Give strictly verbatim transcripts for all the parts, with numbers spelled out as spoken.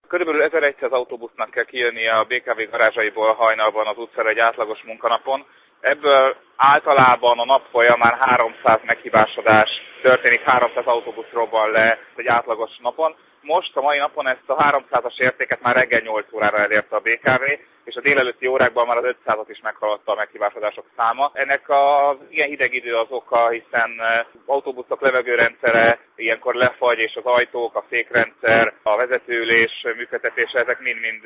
Körülbelül ezerszáz autóbusznak kell kijönnie a bé ká vé garázsaiból hajnalban az utcára egy átlagos munkanapon. Ebből általában a nap folyamán háromszáz meghibásodás történik, háromszáz autóbusz robban le egy átlagos napon. Most a mai napon ezt a háromszázas értéket már reggel nyolc órára elérte a bé ká vé, és a délelőtti órákban már az ötszázat is meghaladta a meghibásodások száma. Ennek az ilyen hideg idő az oka, hiszen autóbuszok levegőrendszere ilyenkor lefagy, és az ajtók, a fékrendszer, a vezetőülés működtetése, ezek mind-mind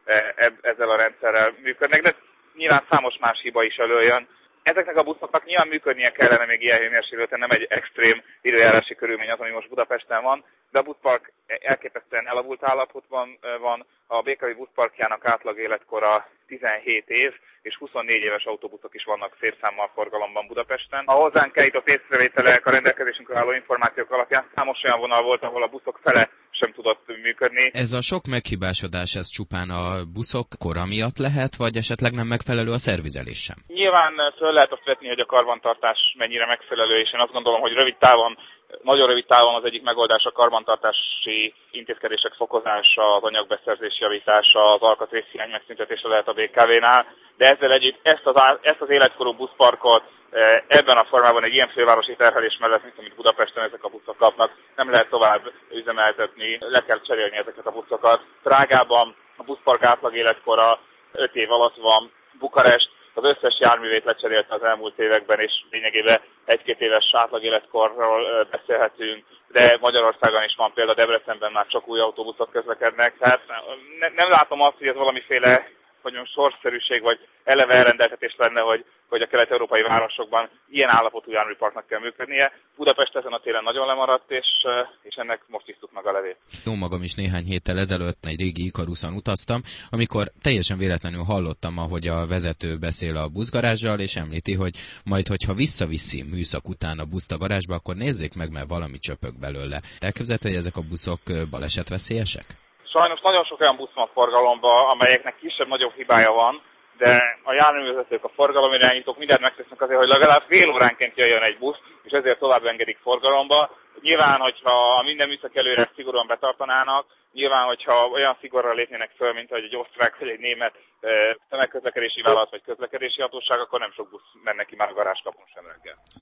ezzel a rendszerrel működnek, de nyilván számos más hiba is előjön. Ezeknek a buszoknak nyilván működnie kellene még ilyen hőmérsékleten, nem egy extrém időjárási körülmény az, ami most Budapesten van, de a buszpark elképesztően elavult állapotban van. A bé ká vé buszparkjának átlag életkora tizenhét év, és huszonnégy éves autóbuszok is vannak szép számmal forgalomban Budapesten. A hozzánk eljutott észrevételek, a rendelkezésünkre álló információk alapján számos olyan vonal volt, ahol a buszok fele sem tudott működni. Ez a sok meghibásodás, ez csupán a buszok kora miatt lehet, vagy esetleg nem megfelelő a szervizelés sem? Nyilván föl lehet azt vetni, hogy a karbantartás mennyire megfelelő, és én azt gondolom, hogy rövid távon, nagyon rövid távon az egyik megoldás a karbantartási intézkedések fokozása, az anyagbeszerzés javítása, az alkatrészhiány megszüntetése lehet a bé ká vénál, de ezzel együtt ezt az, ezt az életkorú buszparkot ebben a formában egy ilyen fővárosi terhelés mellett, mint amit Budapesten ezek a buszok kapnak, nem lehet tovább üzemeltetni, le kell cserélni ezeket a buszokat. Prágában a buszpark átlag életkora öt év alatt van, Bukarest az összes járművét lecserélte az elmúlt években, és lényegében egy-két éves átlag életkorról beszélhetünk, de Magyarországon is van példa, Debrecenben már csak új autóbuszok közlekednek, tehát ne, nem látom azt, hogy ez valamiféle hogy mondjam, sorszerűség vagy eleve elrendeltetés lenne, hogy, hogy a kelet-európai városokban ilyen állapotú járműparknak kell működnie. Budapest ezen a téren nagyon lemaradt, és, és ennek most isztuk meg a levét. Jó magam is néhány héttel ezelőtt egy régi Ikaruszon utaztam, amikor teljesen véletlenül hallottam, ahogy a vezető beszél a buszgarázsal, és említi, hogy majd, hogyha visszaviszi műszak után a buszt a garázsba, akkor nézzék meg, mert valami csöpög belőle. Elképzelhető, hogy ezek a buszok balesetveszélyesek? Sajnos nagyon sok olyan busz van forgalomban, amelyeknek kisebb-nagyobb hibája van, de a járművezetők, a forgalomirányítók mindent megtesznek azért, hogy legalább fél óránként jöjjön egy busz, és ezért tovább engedik forgalomba. Nyilván, hogyha minden műszak előre szigorúan betartanának, nyilván, hogyha olyan szigorra lépnének föl, mint hogy egy osztrák vagy egy német tömegközlekedési vállalat vagy közlekedési hatóság, akkor nem sok busz menne ki már a garázskapun sem reggel.